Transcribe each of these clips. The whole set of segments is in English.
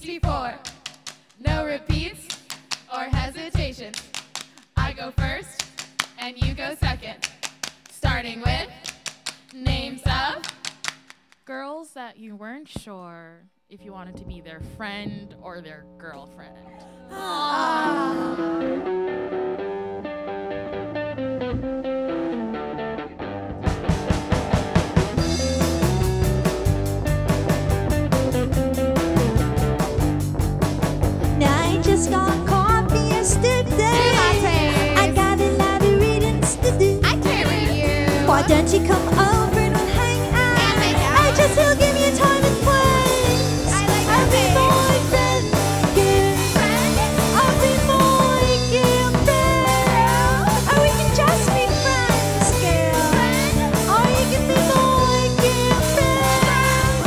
64. No repeats or hesitations. I go first and you go second. Starting with names of girls that you weren't sure if you wanted to be their friend or their girlfriend. I just got coffee yesterday. I got a lot of readings to do. I care with you. Why don't you come over and we'll hang out? And hang out. I just will give you time and place. I like I'll be your boyfriend, girlfriend. I'll be boy, girlfriend. Or we can just be friends, girl. Or you can be boy, girlfriend.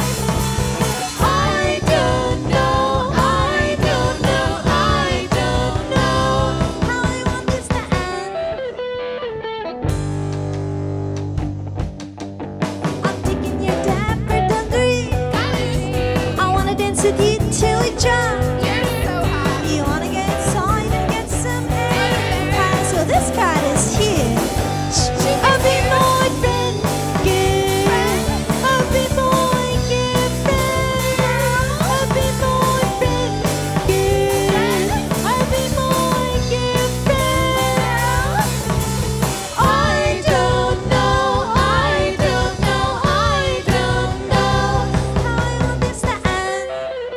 I don't know, I don't know, I don't know how I want this to end. I'm taking your dapper dungaree. I wanna dance with you till we drop. You're so hot. You wanna get inside and get some air? So this card is huge. I'll be boyfriend, girlfriend. I'll be boy, girlfriend. I'll be boyfriend, girlfriend. I'll be boy, girlfriend. I don't know, I don't know, I don't know how I want this to end.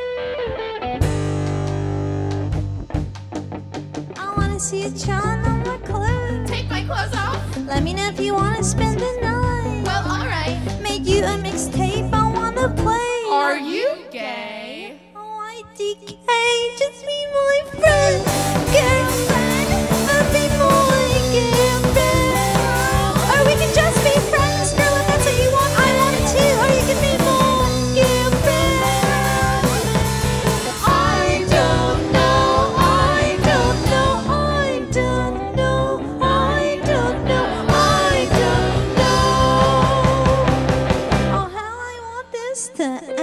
I wanna see you trying on my clothes. Take my clothes off. Let me know if you wanna spend the night. Well, alright. Make you a mixtape I wanna play. Are you gay? Oh, I decay. Just be my friend, girlfriend. I'll be my girlfriend. Or we can just be friends, girl. If that's what you want, I want it too. Or you can be my girlfriend. I don't know, I don't know, I don't know, I don't know, I don't know. Oh, how I want this to end.